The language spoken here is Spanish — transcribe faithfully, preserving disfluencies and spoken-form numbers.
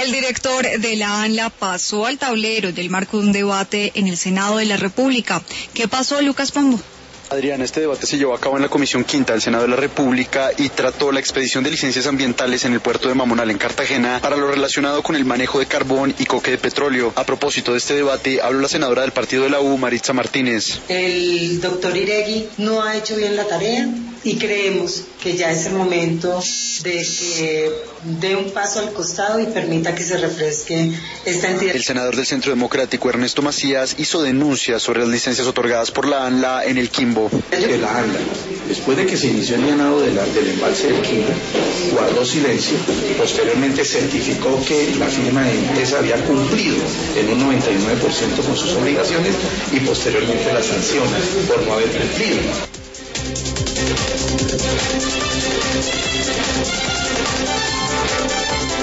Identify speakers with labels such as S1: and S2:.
S1: El director de la ANLA pasó al tablero del marco de un debate en el Senado de la República. ¿Qué pasó, Lucas Pombo?
S2: Adrián, este debate se llevó a cabo en la Comisión Quinta del Senado de la República y trató la expedición de licencias ambientales en el puerto de Mamonal en Cartagena para lo relacionado con el manejo de carbón y coque de petróleo. A propósito de este debate, habló la senadora del partido de la U, Maritza Martínez.
S3: El doctor Iregui no ha hecho bien la tarea y creemos que ya es el momento de que dé un paso al costado y permita que se refresque esta entidad.
S2: El senador del Centro Democrático, Ernesto Macías, hizo denuncias sobre las licencias otorgadas por la ANLA en el Quimbo.
S4: Que la ANLA, después de que se inició el llenado de la, del embalse del Quimbo, guardó silencio, posteriormente certificó que la firma de empresa había cumplido en un noventa y nueve por ciento con sus obligaciones y posteriormente la sanciona por no haber cumplido.
S5: Thank you.